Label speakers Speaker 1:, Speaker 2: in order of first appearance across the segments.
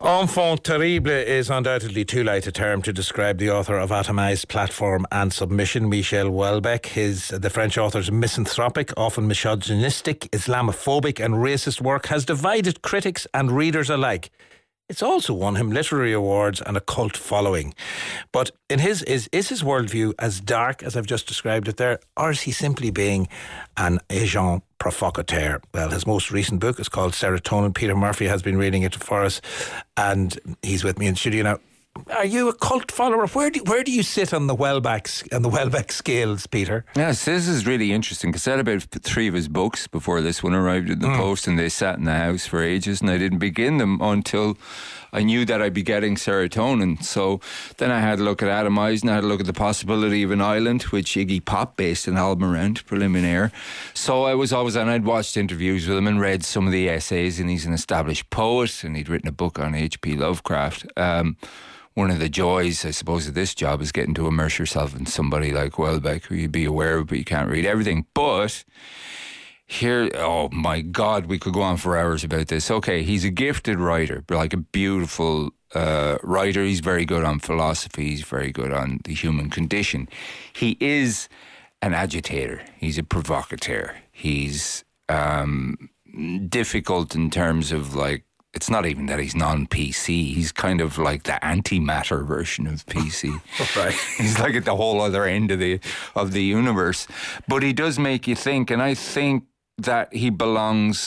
Speaker 1: Enfant terrible is undoubtedly too light a term to describe the author of Atomised Platform and Submission, Michel Houellebecq. The French author's misanthropic, often misogynistic, Islamophobic and racist work has divided critics and readers alike. It's also won him literary awards and a cult following. But is his worldview as dark as I've just described it there, or is he simply being an agent provocateur? Well, his most recent book is called Serotonin. Peter Murphy has been reading it for us, and he's with me in studio now. Are you a cult follower? Where do you sit on the Houellebecq scales, Peter?
Speaker 2: Yes, this is really interesting because I had about 3 of his books before this one arrived in the post, and they sat in the house for ages, and I didn't begin them until I knew that I'd be getting Serotonin. So then I had a look at Atomised, and I had a look at the possibility of an island, which Iggy Pop based an album around, Preliminaire. So I was always, and I'd watched interviews with him and read some of the essays, and he's an established poet, and he'd written a book on H.P. Lovecraft. One of the joys, I suppose, of this job is getting to immerse yourself in somebody like Houellebecq, who you'd be aware of, but you can't read everything. But here, oh my God, we could go on for hours about this. Okay, he's a gifted writer, like a beautiful writer. He's very good on philosophy. He's very good on the human condition. He is an agitator. He's a provocateur. He's difficult in terms of, like, it's not even that he's non-PC. He's kind of like the antimatter version of PC.
Speaker 1: Right.
Speaker 2: He's like at the whole other end of the universe. But he does make you think, and I think that he belongs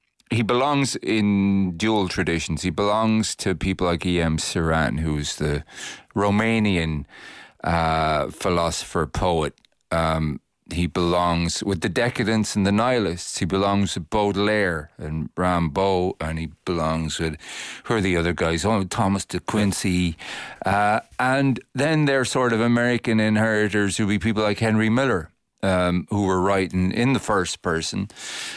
Speaker 2: in dual traditions. He belongs to people like E.M. Ceran, who's the Romanian philosopher, poet. He belongs with the decadents and the nihilists. He belongs with Baudelaire and Rimbaud, and he belongs with, who are the other guys? Oh, Thomas de Quincey. And then they're sort of American inheritors who be people like Henry Miller, who were writing in the first person.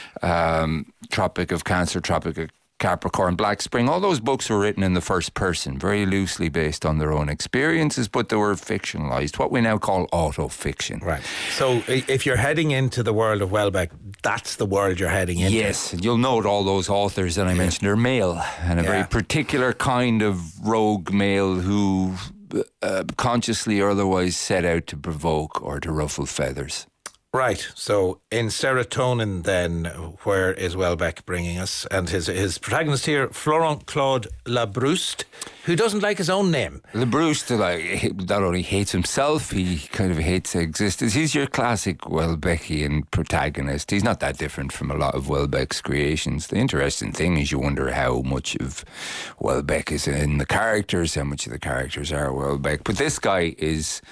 Speaker 2: Tropic of Cancer, Tropic of Capricorn, Black Spring, all those books were written in the first person, very loosely based on their own experiences, but they were fictionalised, what we now call auto-fiction.
Speaker 1: Right. So if you're heading into the world of Houellebecq, that's the world you're heading into.
Speaker 2: Yes, you'll note all those authors that I mentioned are male, and a very particular kind of rogue male who consciously or otherwise set out to provoke or to ruffle feathers.
Speaker 1: Right, so in Serotonin then, where is Houellebecq bringing us? And his protagonist here, Florent Claude Labrouste, who doesn't like his own name.
Speaker 2: Labrouste, not only hates himself, he kind of hates existence. He's your classic Houellebecqian protagonist. He's not that different from a lot of Houellebecq's creations. The interesting thing is you wonder how much of Houellebecq is in the characters, how much of the characters are Houellebecq. But this guy is...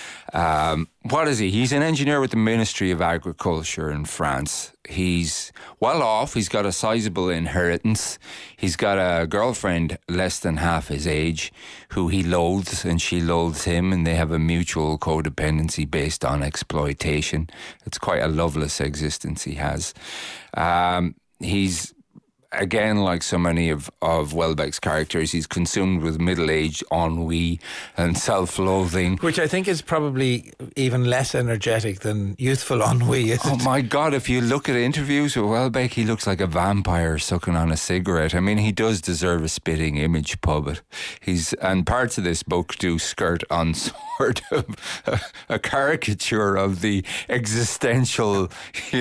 Speaker 2: what is he? He's an engineer with the Ministry of Agriculture in France. He's well off. He's got a sizable inheritance. He's got a girlfriend less than half his age who he loathes and she loathes him, and they have a mutual codependency based on exploitation. It's quite a loveless existence he has. He's... Again, like so many of Houellebecq's characters, he's consumed with middle-aged ennui and self-loathing.
Speaker 1: Which I think is probably even less energetic than youthful ennui, isn't it?
Speaker 2: Oh my God, if you look at interviews with Houellebecq, he looks like a vampire sucking on a cigarette. I mean, he does deserve a spitting image puppet. And parts of this book do skirt on sort of a caricature of the existential,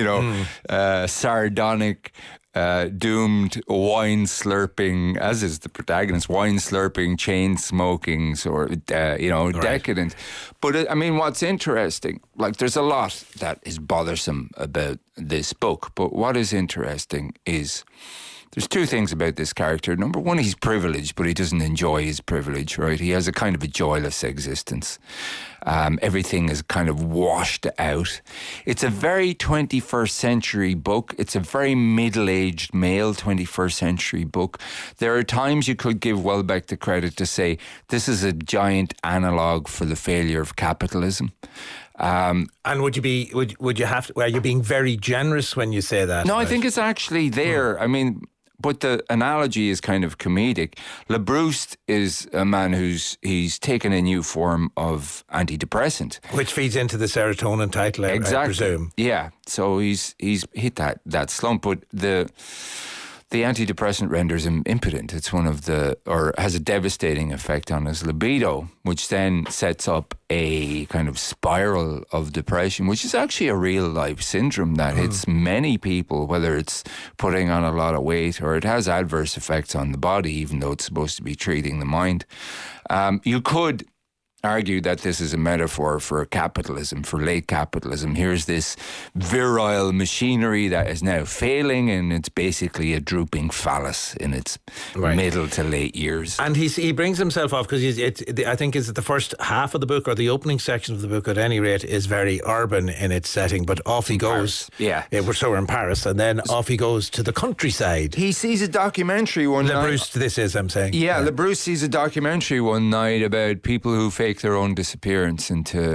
Speaker 2: sardonic... doomed wine slurping, as is the protagonist, wine slurping, chain smoking, decadent. But I mean, what's interesting, like, there's a lot that is bothersome about this book, but what is interesting is there's 2 things about this character. Number one, he's privileged, but he doesn't enjoy his privilege, right? He has a kind of a joyless existence. Everything is kind of washed out. It's a very 21st century book. It's a very middle-aged male 21st century book. There are times you could give Houellebecq the credit to say this is a giant analogue for the failure of capitalism.
Speaker 1: And would you have to, are you being very generous when you say that?
Speaker 2: No, I think it's actually there. I mean, but the analogy is kind of comedic. Labrouste is a man he's taken a new form of antidepressant,
Speaker 1: which feeds into the serotonin title, exactly. I presume.
Speaker 2: Yeah, so he's hit that slump. But the the antidepressant renders him impotent. It's has a devastating effect on his libido, which then sets up a kind of spiral of depression, which is actually a real life syndrome that hits many people, whether it's putting on a lot of weight or it has adverse effects on the body, even though it's supposed to be treating the mind. You could argue that this is a metaphor for capitalism, for late capitalism. Here's this virile machinery that is now failing, and it's basically a drooping phallus in its middle to late years.
Speaker 1: And he brings himself off because I think is the first half of the book, or the opening section of the book at any rate, is very urban in its setting, but off he goes. We're in Paris, and then off he goes to the countryside.
Speaker 2: He sees a documentary one night.
Speaker 1: Bruce, this is, I'm saying.
Speaker 2: Le Bruce sees a documentary one night about people who fake their own disappearance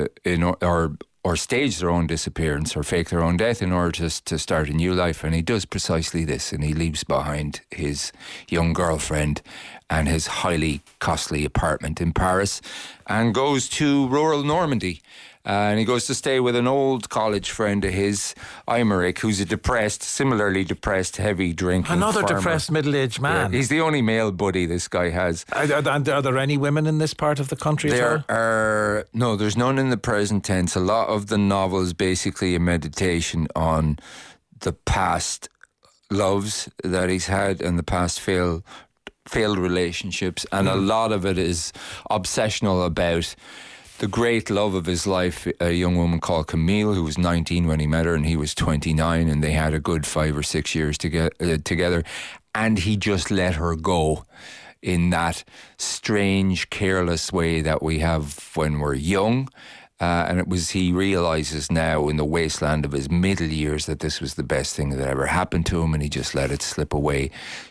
Speaker 2: or stage their own disappearance or fake their own death in order to start a new life. And he does precisely this, and he leaves behind his young girlfriend and his highly costly apartment in Paris and goes to rural Normandy. And he goes to stay with an old college friend of his, Aymeric, who's a similarly depressed, heavy drinking
Speaker 1: Another
Speaker 2: farmer.
Speaker 1: Depressed middle-aged man.
Speaker 2: Yeah, he's the only male buddy this guy has.
Speaker 1: Are there any women in this part of the country at all?
Speaker 2: No, there's none in the present tense. A lot of the novel is basically a meditation on the past loves that he's had and the past failed relationships. And a lot of it is obsessional about the great love of his life, a young woman called Camille, who was 19 when he met her and he was 29, and they had a good 5 or 6 years together, and he just let her go in that strange, careless way that we have when we're young. And he realises now in the wasteland of his middle years that this was the best thing that ever happened to him, and he just let it slip away.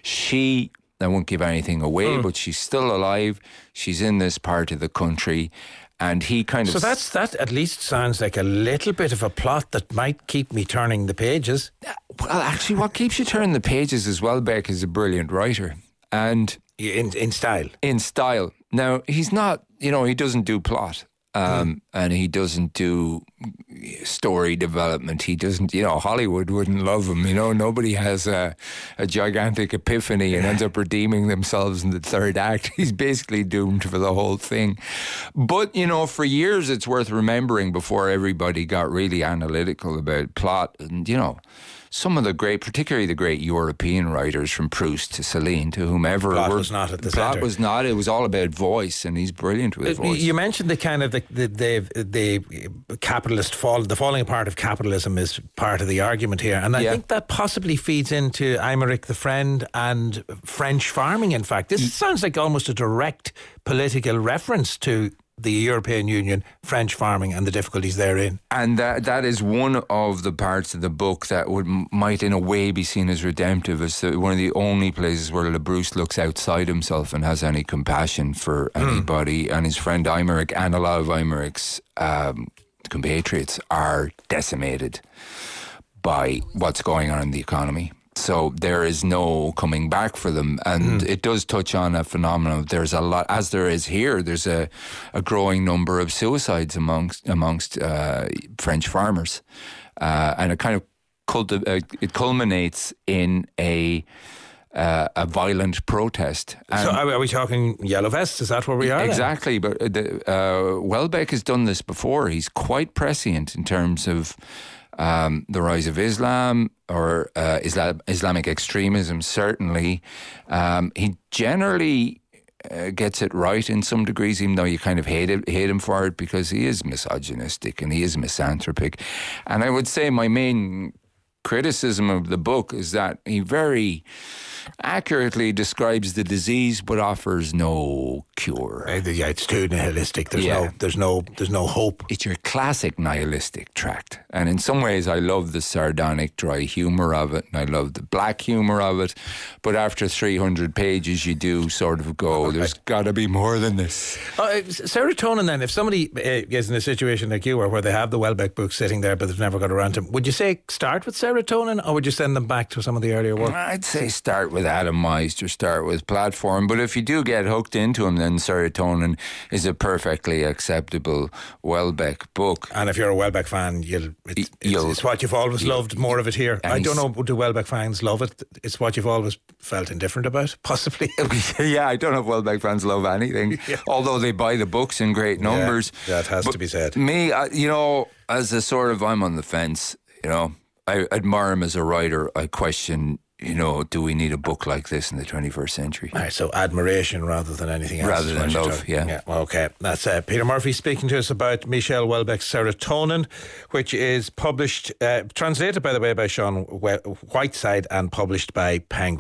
Speaker 2: I won't give anything away, but she's still alive. She's in this part of the country. And he kind of...
Speaker 1: So that at least sounds like a little bit of a plot that might keep me turning the pages.
Speaker 2: Well, actually, what keeps you turning the pages is Welbeck is a brilliant writer. And...
Speaker 1: In style.
Speaker 2: In style. Now, he's not... he doesn't do plot. And he doesn't do story development. He doesn't, Hollywood wouldn't love him. Nobody has a gigantic epiphany and ends up redeeming themselves in the third act. He's basically doomed for the whole thing. But, for years it's worth remembering before everybody got really analytical about plot. And, some of the particularly the great European writers, from Proust to Celine to whomever.
Speaker 1: Plot was not at the centre.
Speaker 2: Plot was not. It was all about voice, and he's brilliant with voice.
Speaker 1: You mentioned the kind of the capitalist fall, the falling apart of capitalism is part of the argument here, and I think that possibly feeds into Aymeric the Friend and French farming. In fact, this sounds like almost a direct political reference to the European Union, French farming and the difficulties therein.
Speaker 2: And that is one of the parts of the book that might in a way be seen as redemptive. It's one of the only places where Le Bruce looks outside himself and has any compassion for anybody. And his friend Aymeric and a lot of Aymeric's compatriots are decimated by what's going on in the economy. So there is no coming back for them. And it does touch on a phenomenon. There's a lot, as there is here, there's a growing number of suicides amongst French farmers. And it kind of it culminates in a violent protest. And
Speaker 1: so are we talking Yellow Vests? Is that where we are?
Speaker 2: Exactly. But Welbeck has done this before. He's quite prescient in terms of the rise of Islam or Islamic extremism, certainly. He generally gets it right in some degrees, even though you kind of hate him for it, because he is misogynistic and he is misanthropic. And I would say my main criticism of the book is that he very accurately describes the disease but offers no cure.
Speaker 1: Yeah, it's too nihilistic. There's no hope.
Speaker 2: It's your classic nihilistic tract. And in some ways I love the sardonic dry humour of it, and I love the black humour of it, but after 300 pages you do sort of go, there's got to be more than this.
Speaker 1: Serotonin then, if somebody is in a situation like you are where they have the Welbeck book sitting there but they've never got around to them, would you say start with serotonin or would you send them back to some of the earlier work?
Speaker 2: I'd say start with Atomised or start with Platform. But if you do get hooked into him, then Serotonin is a perfectly acceptable Welbeck book.
Speaker 1: And if you're a Welbeck fan, it's what you've always loved. More of it here. I don't know, do Welbeck fans love it? It's what you've always felt indifferent about, possibly.
Speaker 2: Yeah, I don't know if Welbeck fans love anything, although they buy the books in great numbers.
Speaker 1: Yeah, that has to be said.
Speaker 2: Me, as a sort of, I'm on the fence, I admire him as a writer. I question, do we need a book like this in the 21st century?
Speaker 1: All right, so admiration rather than anything else.
Speaker 2: Rather than love, yeah.
Speaker 1: Okay, that's Peter Murphy speaking to us about Michel Houellebecq's Serotonin, which is published, translated, by the way, by Sean Whiteside and published by Penguin.